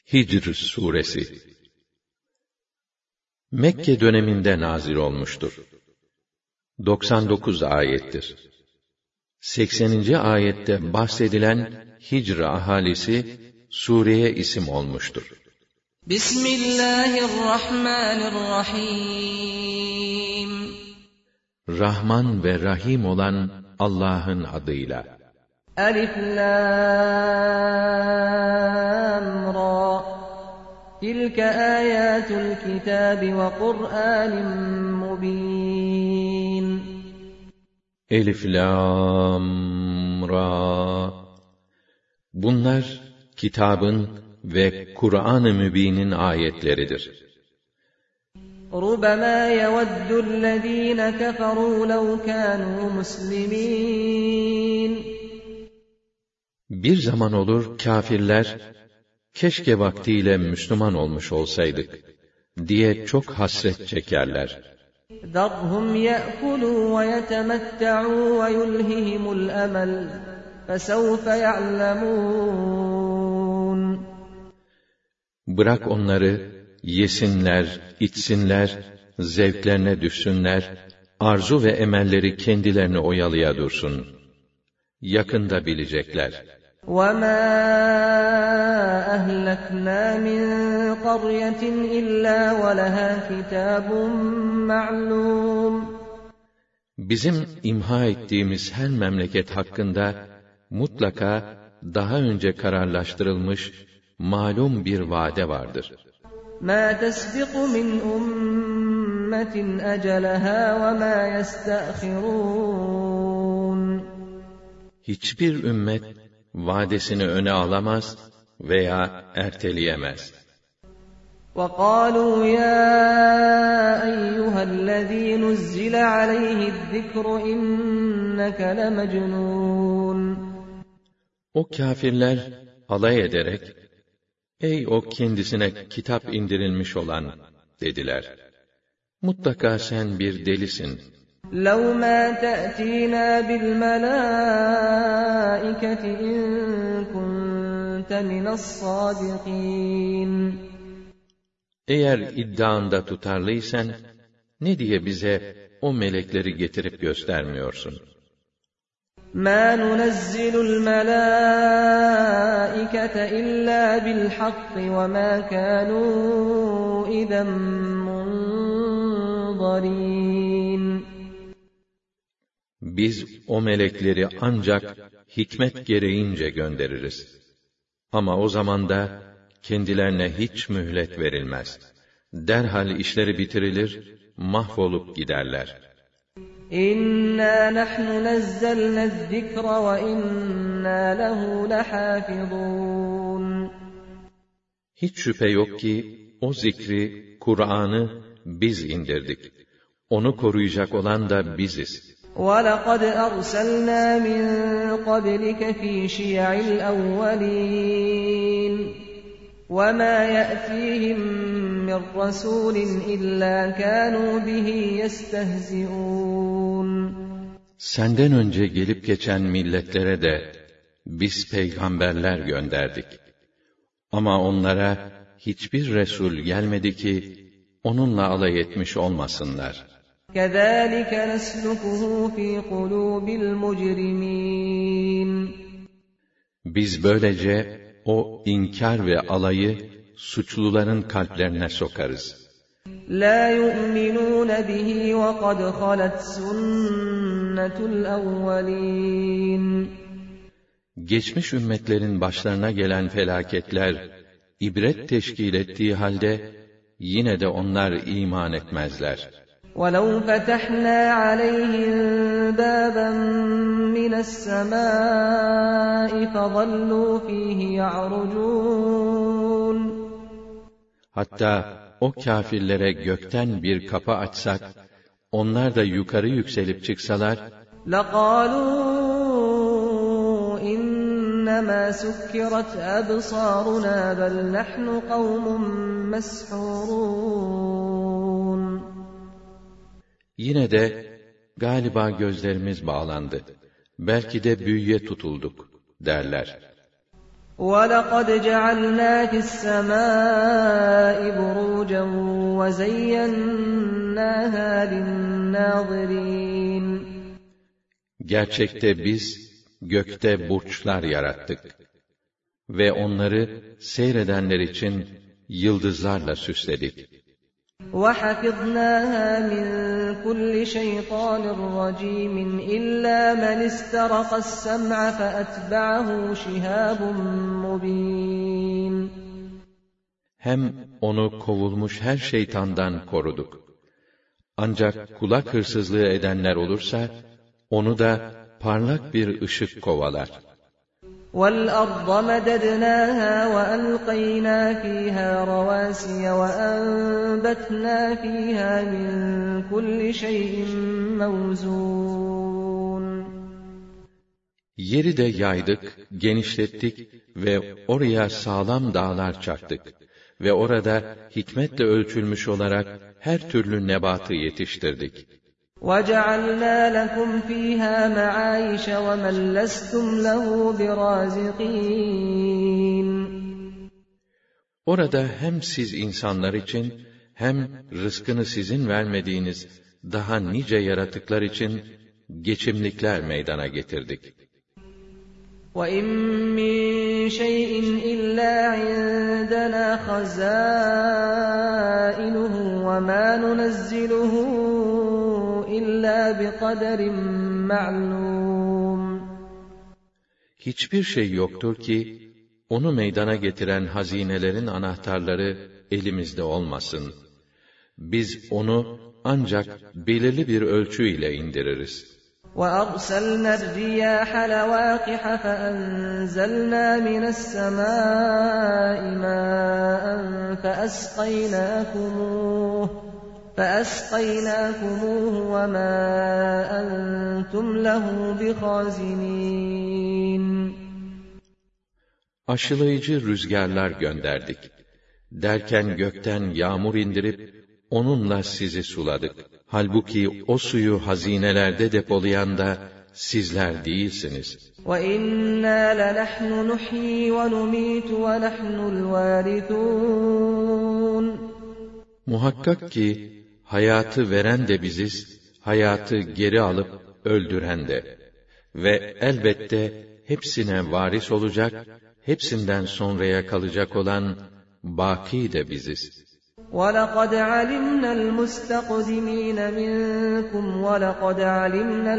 Hicr suresi Mekke döneminde nazil olmuştur. 99 ayettir. 80. ayette bahsedilen Hicr ahalisi sureye isim olmuştur. Bismillahirrahmanirrahim. Rahman ve Rahim olan Allah'ın adıyla. Elif Lam Ra. Tilke ayatul kitabi ve Kur'anin mubin. Elif Lam Ra. Bunlar kitabın ve Kur'an-ı Mübin'in ayetleridir. رُبَمَا يَوَدُّ الَّذ۪ينَ كَفَرُوا لَوْ كَانُوا مُسْلِمِينَ. Bir zaman olur kâfirler, keşke vaktiyle Müslüman olmuş olsaydık diye çok hasret çekerler. ذَرْهُمْ يَأْكُلُوا وَيَتَمَتَّعُوا وَيُلْهِهِمُ الْأَمَلُ فَسَوْفَ يَعْلَمُونَ. Bırak onları yesinler, içsinler, zevklerine düşsünler, arzu ve emelleri kendilerini oyalaya dursun. Yakında bilecekler. وَمَا أَهْلَكْنَا مِنْ قَرْيَةٍ إِلَّا وَلَهَا كِتَابٌ مَعْلُومٌ. Bizim imha ettiğimiz her memleket hakkında mutlaka daha önce kararlaştırılmış malum bir vade vardır. مَا تَسْبِقُ مِنْ أُمَّةٍ أَجَلَهَا وَمَا يَسْتَأْخِرُونَ. Hiçbir ümmet vadesini öne alamaz veya erteleyemez. وَقَالُوا يَا أَيُّهَا الَّذ۪ي نُزِّلَ عَلَيْهِ الذِّكْرُ إِنَّكَ لَمَجْنُونَ. O kâfirler alay ederek, ey o kendisine kitap indirilmiş olan dediler. Mutlaka sen bir delisin. لَوْ مَا تَأْتِينَا بِالْمَلَائِكَةِ إِن كُنتَ مِنَ الصَّادِقِينَ. Eğer iddianda tutarlıysan, ne diye bize o melekleri getirip göstermiyorsun? مَا نُنَزِّلُ الْمَلَائِكَةَ إِلَّا بِالْحَقِّ وَمَا كَانُوا إِذًا مُنظَرِينَ. Biz o melekleri ancak hikmet gereğince göndeririz. Ama o zaman da kendilerine hiç mühlet verilmez. Derhal işleri bitirilir, mahvolup giderler. İnna nahnu nazzalna zikra ve inna lehu lahafizun. Hiç şüphe yok ki o zikri, Kur'an'ı biz indirdik. Onu koruyacak olan da biziz. وَلَقَدْ أَرْسَلْنَا مِنْ قَبْلِكَ فِي شِيَعِ الْأَوَّلِينَ وَمَا يَأْتِيهِمْ مِنْ رَسُولٍ إِلَّا كَانُوا بِهِ يَسْتَهْزِئُونَ. Senden önce gelip geçen milletlere de biz peygamberler gönderdik. Ama onlara hiçbir Resul gelmedi ki onunla alay etmiş olmasınlar. كَذَٰلِكَ نَسْلُكُهُ فِي قُلُوبِ الْمُجْرِمِينَ. Biz böylece o inkar ve alayı suçluların kalplerine sokarız. لَا يُؤْمِنُونَ بِهِ وَقَدْ خَلَتْ سُنَّةُ الْأَوَّلِينَ. Geçmiş ümmetlerin başlarına gelen felaketler ibret teşkil ettiği halde yine de onlar iman etmezler. وَلَوْ فَتَحْنَا عَلَيْهِمْ بَابًا مِنَ السَّمَاءِ فَظَلُّوا فِيهِ يَعْرُجُونَ. Hatta o kâfirlere gökten bir kapı açsak, onlar da yukarı yükselip çıksalar, لَقَالُوا إِنَّمَا سُكِّرَتْ أَبْصَارُنَا بَلْ نَحْنُ قَوْمٌ مَسْحُورُونَ. yine de galiba gözlerimiz bağlandı. Belki de büyüye tutulduk derler. وَلَقَدْ جَعَلْنَا فِي السَّمَاءِ بُرُوجًا وَزَيَّنَّاهَا لِلنَّاظِرِينَ Gerçekte biz gökte burçlar yarattık ve onları seyredenler için yıldızlarla süsledik. وَحَفِظْنَاهَا مِنْ كُلِّ شَيْطَانٍ رَجِيمٍ إِلَّا مَنِ اسْتَرَقَ السَّمْعَ فَأَتْبَعَهُ شِهَابٌ مُبِينٌ Hem onu kovulmuş her şeytandan koruduk. Ancak kulak hırsızlığı edenler olursa, onu da parlak bir ışık kovalar. وَالْأَرْضَ مَدَدْنَاهَا وَأَلْقَيْنَا فِيهَا رَوَاسِيَ وَأَنبَتْنَا فِيهَا مِنْ كُلِّ شَيْءٍ مَوْزُونٍ Yeri de yaydık, genişlettik ve oraya sağlam dağlar çaktık. Ve orada hikmetle ölçülmüş olarak her türlü nebatı yetiştirdik. وَجَعَلْنَا لَكُمْ فِيهَا مَعَايِشَ وَمَنْ لَسْتُمْ لَهُ بِرَازِقِينَ Orada hem siz insanlar için hem rızkını sizin vermediğiniz daha nice yaratıklar için geçimlikler meydana getirdik. وَإِنْ مِنْ شَيْءٍ إِلَّا عِنْدَنَا خَزَائِنُهُ وَمَا نُنَزِّلُهُ إِلَّا بِقَدَرٍ مَعْلُومٍ Hiçbir şey yoktur ki, onu meydana getiren hazinelerin anahtarları elimizde olmasın. Biz onu ancak belirli bir ölçü ile indiririz. وَأَرْسَلْنَا الرِّيَاحَ لَوَاقِحَ فَأَنْزَلْنَا مِنَ السَّمَاءِ مَاءً فَأَسْقَيْنَاكُمُوهُ وَمَا أَنْتُمْ لَهُ بِخَازِنِينَ Aşılayıcı rüzgarlar gönderdik. Derken gökten yağmur indirip, onunla sizi suladık. Halbuki o suyu hazinelerde depolayan da sizler değilsiniz. وَإِنَّا لَنَحْنُ نُحْيِي وَنُمِيتُ وَنَحْنُ الْوَارِثُونَ Muhakkak ki, hayatı veren de biziz, hayatı geri alıp öldüren de. Ve elbette hepsine varis olacak, hepsinden sonraya kalacak olan baki de biziz. وَلَقَدْ عَلِمْنَا الْمُسْتَقْدِمِينَ مِنْكُمْ وَلَقَدْ عَلِمْنَا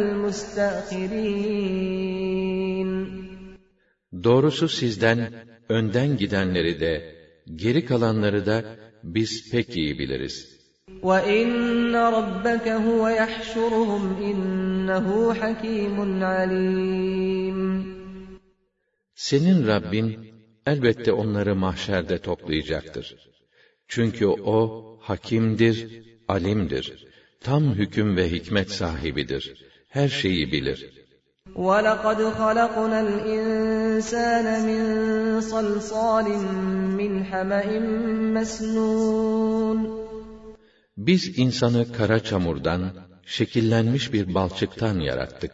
الْمُسْتَأْخِرِينَ Doğrusu sizden önden gidenleri de, geri kalanları da biz pek iyi biliriz. وَإِنَّ رَبَّكَ هُوَ يَحْشُرُهُمْ إِنَّهُ حَكِيمٌ عَلِيمٌ Senin Rabbin elbette onları mahşerde toplayacaktır. Çünkü o hakimdir, alimdir. Tam hüküm ve hikmet sahibidir. Her şeyi bilir. وَلَقَدْ خَلَقْنَا الْإِنْسَانَ مِنْ صَلْصَالٍ مِنْ حَمَإٍ مَسْنُونٍ Biz insanı kara çamurdan, şekillenmiş bir balçıktan yarattık.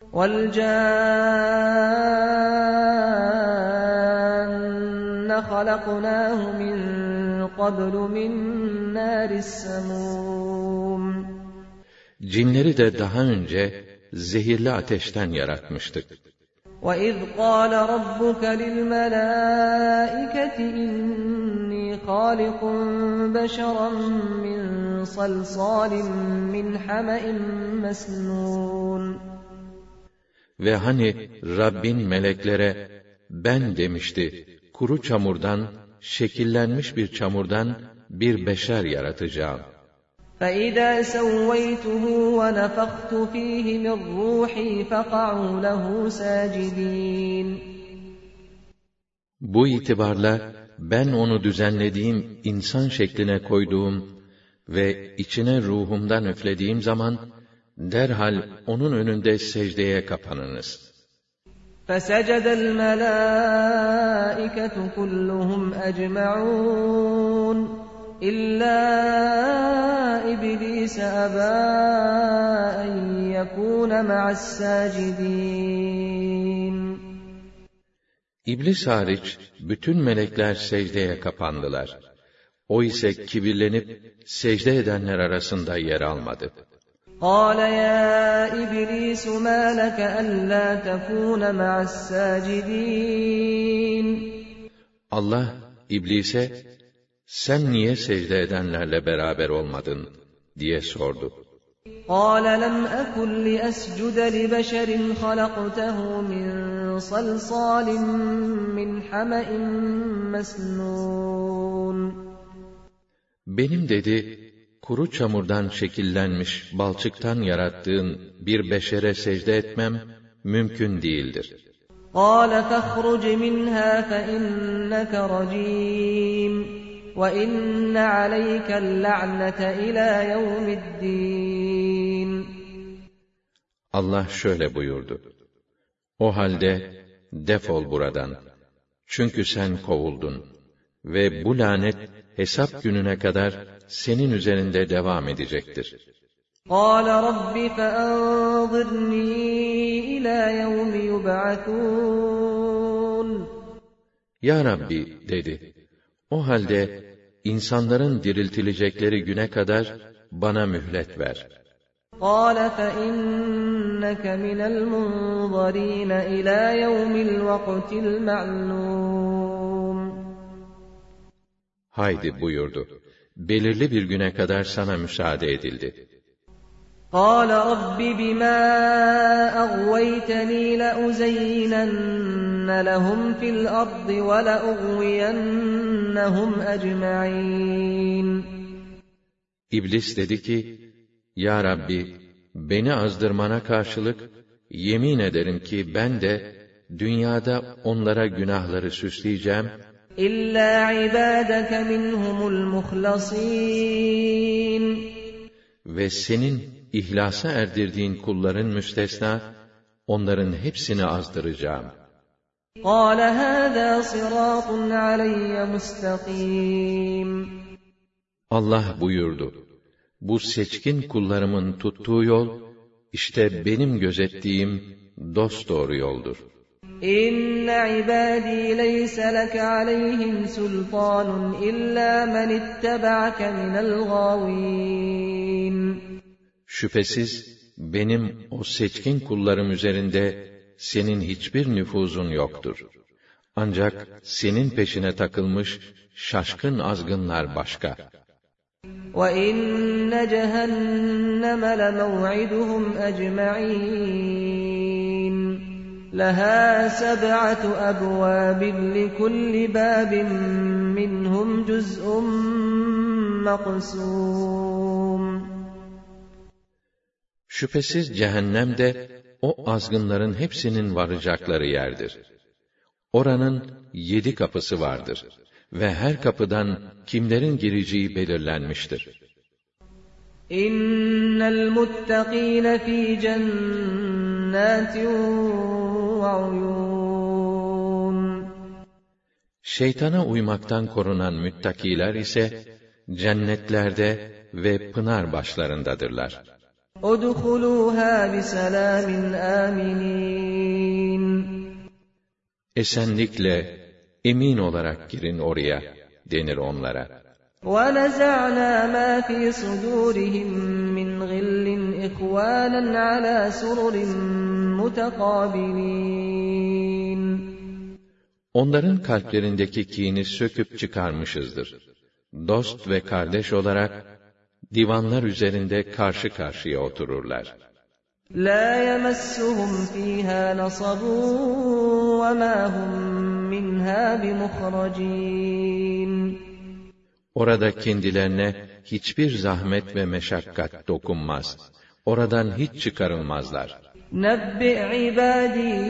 وَالْجَانَّ خَلَقْنَاهُ مِنْ قَبْلُ مِنْ نَارِ السَّمُومِ Cinleri de daha önce zehirli ateşten yaratmıştık. وَإِذْ قَالَ رَبُّكَ لِلْمَلَائِكَةِ إِنِّي خَالِقٌ بَشَرًا مِنْ صَلْصَالٍ مِنْ حَمَإٍ مَسْنُونٍ Ve hani Rabbin meleklere, ben demişti, kuru çamurdan, şekillenmiş bir çamurdan bir beşer yaratacağım. فَإِذَا سَوَّيْتُهُ وَنَفَخْتُ فِيهِ مِنْ رُوحِي فَقَعُوا لَهُ سَاجِدِينَ Bu itibarla ben onu düzenlediğim insan şekline koyduğum ve içine ruhumdan üflediğim zaman derhal onun önünde secdeye kapanınız. فَسَجَدَ الْمَلَائِكَةُ كُلُّهُمْ أَجْمَعُونَ إِلَّا إِبْلِيسَ أَبَى أَنْ يَكُونَ مَعَ السَّاجِدِينَ İblis hariç bütün melekler secdeye kapandılar. O ise kibirlenip secde edenler arasında yer almadı. قَالَ يَا إِبْلِيسُ مَا لَكَ أَلَّا تَكُونَ مَعَ السَّاجِدِينَ Allah İblise, sen niye secde edenlerle beraber olmadın diye sordu. قَالَ لَمْ أَكُنْ لِأَسْجُدَ لِبَشَرٍ خَلَقْتَهُ مِنْ صَلْصَالٍ مِنْ حَمَإٍ مَسْنُونٍ Benim dedi, kuru çamurdan şekillenmiş balçıktan yarattığın bir beşere secde etmem mümkün değildir. قَالَ فَاخْرُجْ مِنْهَا فَإِنَّكَ رَجِيمٌ وَإِنَّ عَلَيْكَ اللَّعْنَةَ إِلَى يَوْمِ الدِّينِ Allah şöyle buyurdu. O halde defol buradan. Çünkü sen kovuldun. Ve bu lanet hesap gününe kadar senin üzerinde devam edecektir. قَالَ رَبِّ فَأَنظِرْنِي إِلَى يَوْمِ يُبْعَثُونَ Ya Rabbi dedi. O halde insanların diriltilecekleri güne kadar bana mühlet ver. قَالَ فَإِنَّكَ مِنَ الْمُنظَرِينَ إِلَى يَوْمِ الْوَقْتِ الْمَعْلُومِ Haydi buyurdu. Belirli bir güne kadar sana müsaade edildi. قَالَ رَبِّ بِمَا أَغْوَيْتَنِي لَأُزَيِّنَنَّ لَهُمْ فِي الْأَرْضِ وَلَأُغْوِيَنَّهُمْ أَجْمَعِينَ İblis dedi ki, Ya Rabbi, beni azdırmana karşılık, yemin ederim ki ben de, dünyada onlara günahları süsleyeceğim, إِلَّا عِبَادَكَ مِنْهُمُ الْمُخْلَصِينَ ve senin ihlasa erdirdiğin kulların müstesna, onların hepsini azdıracağım. قَالَ هَذَا صِرَاطٌ عَلَيَّ مُسْتَقِيمٌ Allah buyurdu, bu seçkin kullarımın tuttuğu yol, işte benim gözettiğim dosdoğru yoldur. إِنَّ عِبَادِي لَيْسَ لَكَ عَلَيْهِمْ سُلْطَانٌ إِلَّا مَنِ اتَّبَعَكَ مِنَ الْغَاوِينَ Şüphesiz benim o seçkin kullarım üzerinde senin hiçbir nüfuzun yoktur. Ancak senin peşine takılmış şaşkın azgınlar başka. وَإِنَّ جَهَنَّمَ لَمَوْعِدُهُمْ أَجْمَعِينَ لَهَا 7 أَبْوَابٍ لِكُلِّ بَابٍ مِّنْهُمْ جُزْءٌ مَّقْسُومٌ Şüphesiz cehennem de o azgınların hepsinin varacakları yerdir. Oranın 7 kapısı vardır ve her kapıdan kimlerin gireceği belirlenmiştir. İnnel muttakîne fî cennâtin ve uyûn. Şeytana uymaktan korunan müttakiler ise cennetlerde ve pınar başlarındadırlar. Udhulûhâ biselamin âminîn. Esenlikle, emin olarak girin oraya denir onlara. وَنَزَعْنَا مَا فِي صُدُورِهِمْ مِنْ غِلٍّ إِخْوَانًا عَلَى سُرُرٍ مُتَقَابِلِينَ. Onların kalplerindeki kini söküp çıkarmışızdır. Dost ve kardeş olarak divanlar üzerinde karşı karşıya otururlar. لَا يَمَسُّهُمْ فِيهَا نَصَبٌ وَمَا هُمْ مِنْهَا بِمُخْرَجِينَ. Orada kendilerine hiçbir zahmet ve meşakkat dokunmaz. Oradan hiç çıkarılmazlar. نَبِّئْ عِبَادِي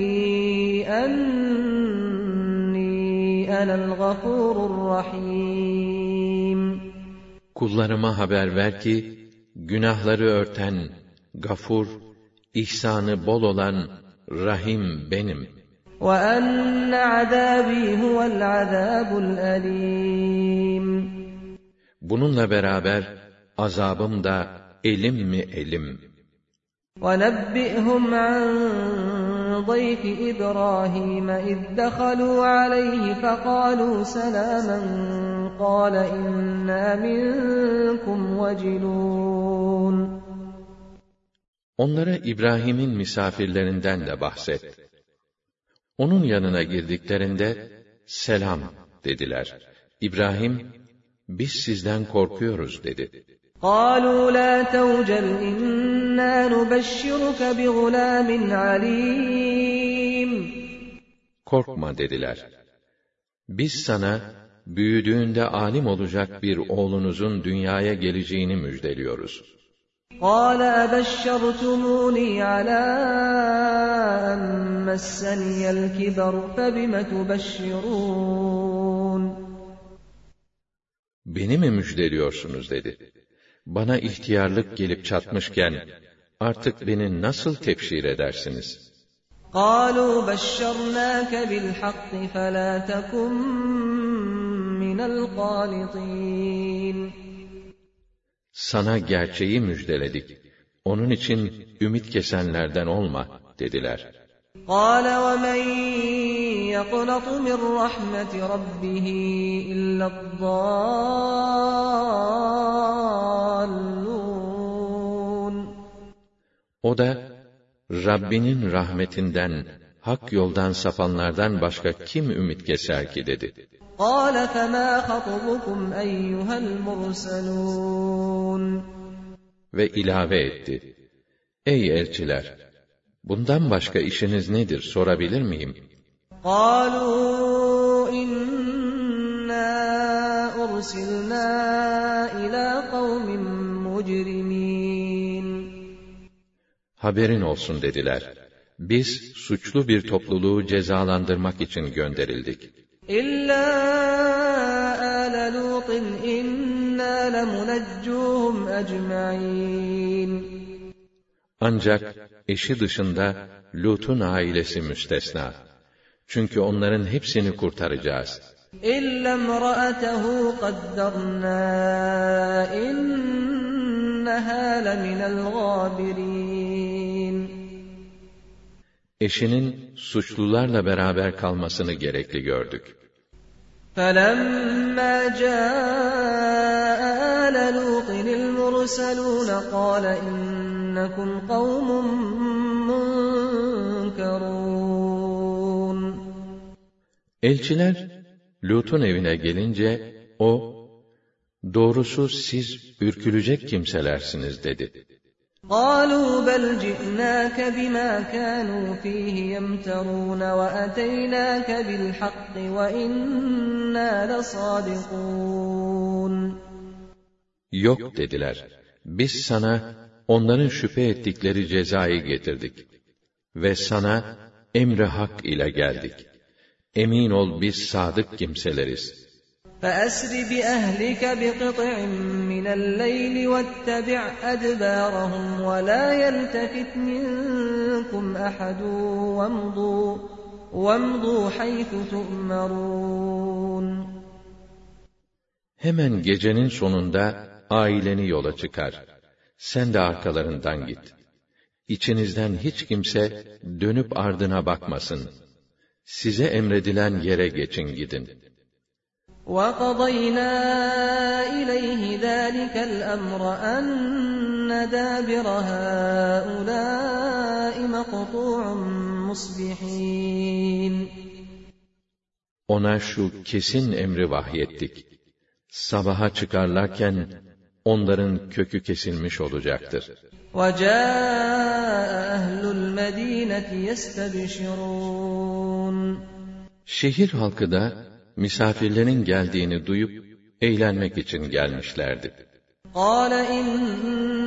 أَنِّي أَنَا الْغَفُورُ الرَّحِيمُ. Kullarıma haber ver ki, günahları örten, gafur, ihsanı bol olan, rahim benim. وَأَنَّ عَذَابِي هُوَ الْعَذَابُ الْأَلِيمُ. Bununla beraber azabım da elim mi elim. وَنَبِّئْهُمْ عَنْ ضَيْفِ إِبْرَاهِيمَ إِذْ دَخَلُوا عَلَيْهِ فَقَالُوا سَلَامًا قَالَ إِنَّا مِنْكُمْ وَجِلُونَ. Onlara İbrahim'in misafirlerinden de bahset. Onun yanına girdiklerinde, selam dediler. İbrahim, biz sizden korkuyoruz dedi. قَالُوا لَا تَوْجَلْ إِنَّا نُبَشِّرُكَ بِغُلَامٍ عَلِيمٍ. Korkma dediler. Biz sana, büyüdüğünde alim olacak bir oğlunuzun dünyaya geleceğini müjdeliyoruz. قَالَ أَبَشَّرْتُمُونِي عَلَىٰ أَن مَّسَّنِيَ الْكِبَرُ فَبِمَ تُبَشِّرُونَ. Beni mi müjdeliyorsunuz dedi. Bana ihtiyarlık gelip çatmışken, artık beni nasıl tebşir edersiniz? قَالُوا بَشَّرْنَاكَ بِالْحَقِّ فَلَا تَكُن مِّنَ الْقَانِطِينَ. Sana gerçeği müjdeledik. Onun için ümit kesenlerden olma dediler. قَالَ وَمَنْ يَقْنَطُ مِنْ رَحْمَةِ رَبِّهِ إِلَّا الضَّالُّونَ. O da, Rabbinin rahmetinden, hak yoldan sapanlardan başka kim ümit keser ki dedi. قَالَ فَمَا خَطْبُكُمْ أَيُّهَا الْمُرْسَلُونَ. Ve ilave etti. Ey elçiler! Bundan başka işiniz nedir sorabilir miyim? قَالُوا إِنَّا أُرْسِلْنَا إِلَى قَوْمٍ مُجْرِمِينَ. Haberin olsun dediler. Biz suçlu bir topluluğu cezalandırmak için gönderildik. إِلَّا آلَ لُوطٍ إِنَّا لَمُنَجُّوهُمْ أَجْمَعِينَ. Ancak eşi dışında Lut'un ailesi müstesna. Çünkü onların hepsini kurtaracağız. إِلَّا امْرَأَتَهُ قَدَّرْنَا إِنَّهَا لَمِنَ الْغَابِرِينَ. Eşinin suçlularla beraber kalmasını gerekli gördük. فَلَمَّا جَاءَ آلَ لُوطٍ الْمُرْسَلُونَ قَالَ إِنَّكُمْ قَوْمٌ مُنْكَرُونَ. Elçiler Lut'un evine gelince o, doğrusu siz ürkülecek kimselersiniz dedi. قَالُوا بَلْ جِئْنَاكَ بِمَا كَانُوا فِيهِ يَمْتَرُونَ وَأَتَيْنَاكَ بِالْحَقِّ وَإِنَّا لَصَادِقُونَ. Yok dediler. Biz sana onların şüphe ettikleri cezayı getirdik. Ve sana emri hak ile geldik. Emin ol biz sadık kimseleriz. فَأَسْرِ بِأَهْلِكَ بِقِطْعٍ مِّنَ اللَّيْلِ وَاتَّبِعْ أَدْبَارَهُمْ وَلَا يَلْتَفِتْ مِنكُمْ أَحَدٌ وَامْضُوا حَيْثُ تُؤْمَرُونَ. Hemen gecenin sonunda aileni yola çıkar. Sen de arkalarından git. İçinizden hiç kimse dönüp ardına bakmasın. Size emredilen yere geçin gidin. وَقَضَيْنَا إِلَيْهِ ذَٰلِكَ الْأَمْرَ أَنَّ دَابِرَ هَٰؤُلَاءِ مَقْطُوعٌ مُصْبِحِينَ. Ona şu kesin emri vahyettik. Sabaha çıkarlarken onların kökü kesilmiş olacaktır. وَجَاءَ أَهْلُ الْمَد۪ينَةِ يَسْتَبْشِرُونَ. Şehir halkı da misafirlerin geldiğini duyup eğlenmek için gelmişlerdi. قَالَ إِنَّ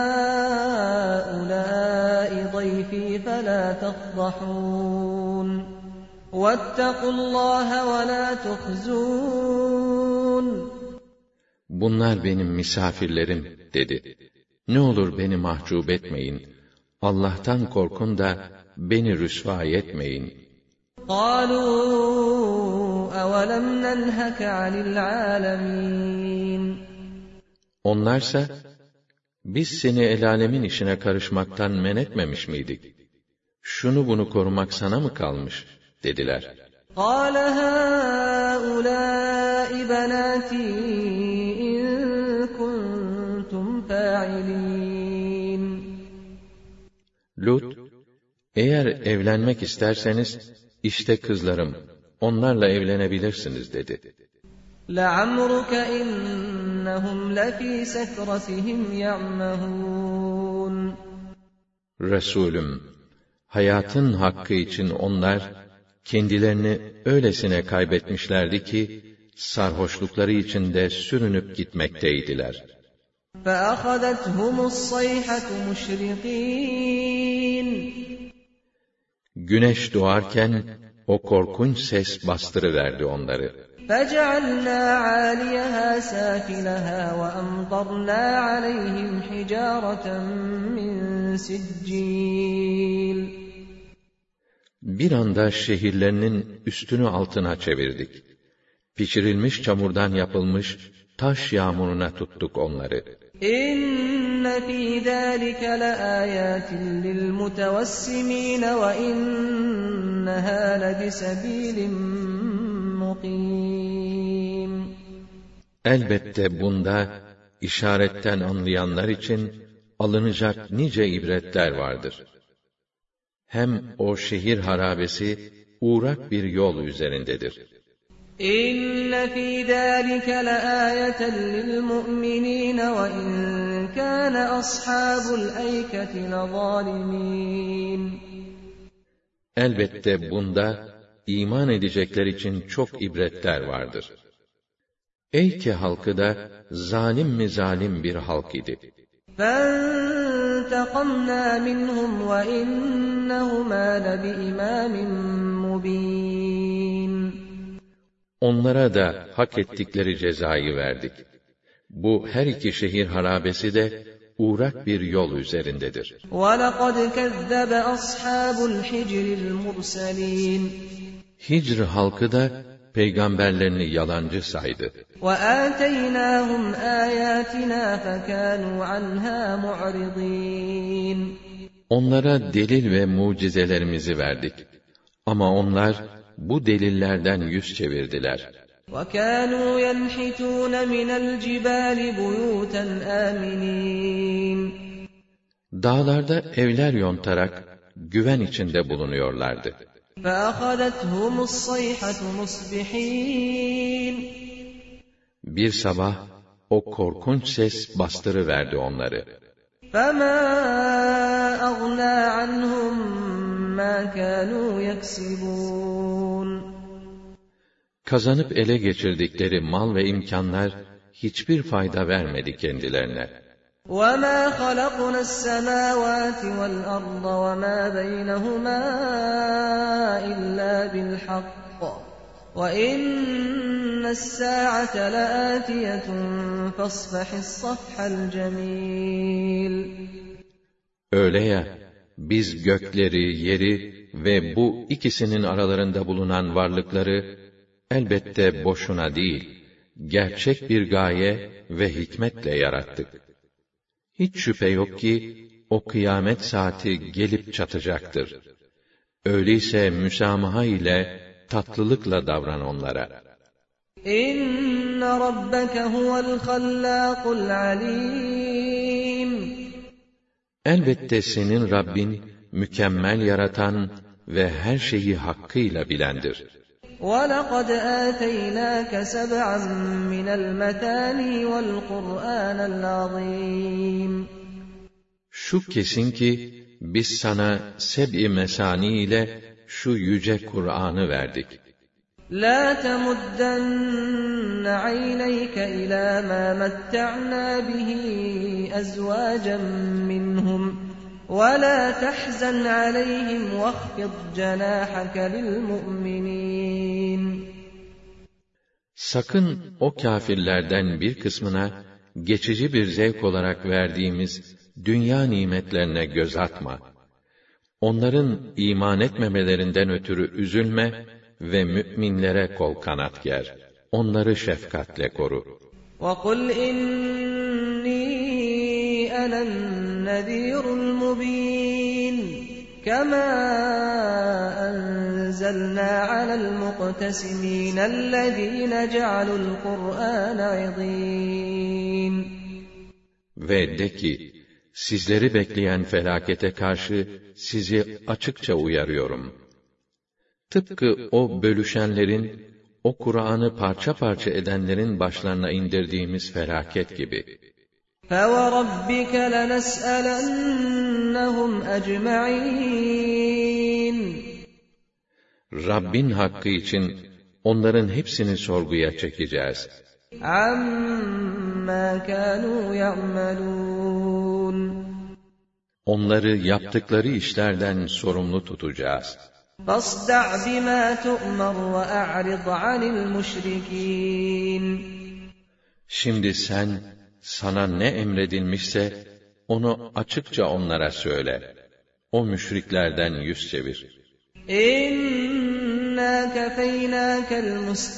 هَٰؤُلَاءِ ضَيْفِي فَلَا تَفْضَحُونِ وَاتَّقُوا اللّٰهَ وَلَا تُخْزُونِ. Bunlar benim misafirlerim dedi. Ne olur beni mahcup etmeyin. Allah'tan korkun da beni rüsva etmeyin. قَالُوا أَوَلَمْ نَنْهَكَ عَنِ الْعَالَمِينَ. Onlarsa, biz seni el alemin işine karışmaktan men etmemiş miydik? Şunu bunu korumak sana mı kalmış? Dediler. قَالَ هَٰؤُلَاءِ بَنَاتِي إِن كُنتُمْ فَاعِلِينَ Lut, eğer evlenmek isterseniz, işte kızlarım, onlarla evlenebilirsiniz dedi. لَعَمْرُكَ إِنَّهُمْ لَفِي سَكْرَتِهِمْ يَعْمَهُونَ Resulüm, hayatın hakkı için onlar, kendilerini öylesine kaybetmişlerdi ki, sarhoşlukları içinde sürünüp gitmekteydiler. فَأَخَذَتْهُمُ الصَّيْحَةُ مُشْرِقِينَ Güneş doğarken, o korkunç ses bastırıverdi onları. فَجَعَلْنَا عَالِيَهَا سَافِلَهَا وَأَمْطَرْنَا عَلَيْهِمْ حِجَارَةً مِّن سِجِّيلٍ Bir anda şehirlerinin üstünü altına çevirdik. Pişirilmiş çamurdan yapılmış taş yağmuruna tuttuk onları. İnne fî zâlike leâyâtin lilmutevessimîne ve innehâ lebisebîlin mukîm. Elbette bunda işaretten anlayanlar için alınacak nice ibretler vardır. Hem o şehir harabesi uğrak bir yol üzerindedir. İnne fî zâlike leâyeten lilmu'minîne ve in kâne ashâbul eyketi lezâlimîn. Elbette bunda iman edecekler için çok ibretler vardır. Eyke halkı da zalim mi zalim bir halk idi. فَانْتَقَمْنَا مِنْهُمْ وَإِنَّهُمَا لَبِإِمَامٍ مُّبِينٍ Onlara da hak ettikleri cezayı verdik. Bu her iki şehir harabesi de uğrak bir yol üzerindedir. وَلَقَدْ كَذَّبَ أَصْحَابُ الْحِجْرِ الْمُرْسَلِينَ Hicr halkı da peygamberlerini yalancı saydı. وَآتَيْنَاهُمْ آيَاتِنَا فَكَانُوا عَنْهَا مُعْرِضِينَ Onlara delil ve mucizelerimizi verdik. Ama onlar bu delillerden yüz çevirdiler. وَكَانُوا يَنْحِتُونَ مِنَ الْجِبَالِ بُيُوتًا آمِنِينَ Dağlarda evler yontarak güven içinde bulunuyorlardı. فَأَخَذَتْهُمُ الصَّيْحَةُ مُصْبِحِينَ Bir sabah o korkunç ses bastırıverdi onları. فَمَا أَغْنَى عَنْهُمْ مَا كَانُوا يَكْسِبُونَ Kazanıp ele geçirdikleri mal ve imkanlar hiçbir fayda vermedi kendilerine. وَمَا خَلَقْنَا السَّمَاوَاتِ وَالْأَرْضَ وَمَا بَيْنَهُمَا إِلَّا بِالْحَقِّ وَإِنَّ السَّاعَةَ لَآتِيَةٌ فَاصْفَحِ الصَّفْحَ الْجَمِيلَ Öyle ya, biz gökleri, yeri ve bu ikisinin aralarında bulunan varlıkları elbette boşuna değil, gerçek bir gaye ve hikmetle yarattık. Hiç şüphe yok ki, o kıyamet saati gelip çatacaktır. Öyleyse müsamaha ile, tatlılıkla davran onlara. İnne rabbeke huvel hallâkul alîm. Elbette senin Rabbin, mükemmel yaratan ve her şeyi hakkıyla bilendir. وَلَقَدْ آتَيْنَاكَ سَبْعًا مِنَ الْمَثَانِي وَالْقُرْآنَ الْعَظِيمِ Şu kesin ki, biz sana seb-i mesani ile şu yüce Kur'an'ı verdik. لَا تَمُدَّنَّ عَيْنَيْكَ إِلَى مَا مَتَّعْنَا بِهِ أَزْوَاجًا مِّنْهُمْ وَلَا تَحْزَنْ عَلَيْهِمْ وَاخْفِضْ جَنَاحَكَ لِلْمُؤْمِنِينَ Sakın o kâfirlerden bir kısmına geçici bir zevk olarak verdiğimiz dünya nimetlerine göz atma. Onların iman etmemelerinden ötürü üzülme ve müminlere kol kanat ger. Onları şefkatle koru. وَقُلْ إِنِّي أنا النذير المبين كما أنزلنا على المقتسمين الذين جعلوا القرآن عضين. Ve de ki, sizleri bekleyen felakete karşı sizi açıkça uyarıyorum. Tıpkı o bölüşenlerin, o Kur'an'ı parça parça edenlerin başlarına indirdiğimiz felaket gibi. فَوَرَبِّكَ لَنَسْأَلَنَّهُمْ أَجْمَعِينَ. Rabbin hakkı için onların hepsini sorguya çekeceğiz. عَمَّا كَانُوا يَعْمَلُونَ. Onları yaptıkları işlerden sorumlu tutacağız. فَاصْدَعْ بِمَا تُؤْمَرُ وَأَعْرِضْ عَنِ الْمُشْرِكِينَ. Şimdi sen, sana ne emredilmişse, onu açıkça onlara söyle. O müşriklerden yüz çevir. İnna kefeynâkel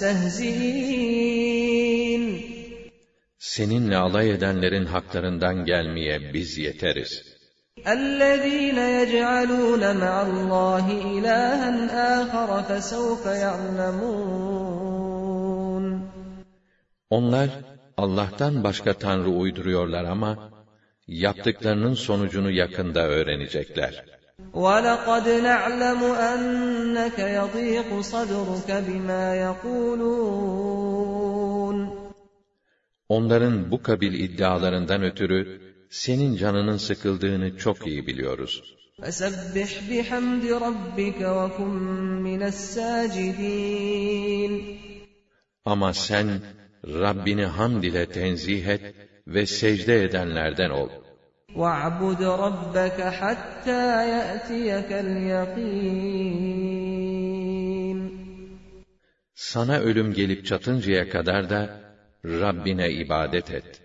mustehzi'in. Seninle alay edenlerin haklarından gelmeye biz yeteriz. اَلَّذ۪ينَ يَجْعَلُونَ مَعَ اللّٰهِ اِلَٰهًا آخَرَ فَسَوْفَ يَعْلَمُونَ. Onlar, Allah'tan başka tanrı uyduruyorlar ama, yaptıklarının sonucunu yakında öğrenecekler. وَلَقَدْ نَعْلَمُ أَنَّكَ يَضِيقُ صَدْرُكَ بِمَا يَقُولُونَ. Onların bu kabil iddialarından ötürü, senin canının sıkıldığını çok iyi biliyoruz. فَسَبِّحْ بِحَمْدِ رَبِّكَ وَكُنْ مِنَ السَّاجِدِينَ. Ama sen, Rabbini hamd ile tenzih et ve secde edenlerden ol. وَاعْبُدْ رَبَّكَ حَتَّى يَأْتِيَكَ الْيَقِينُ. Sana ölüm gelip çatıncaya kadar da Rabbine ibadet et.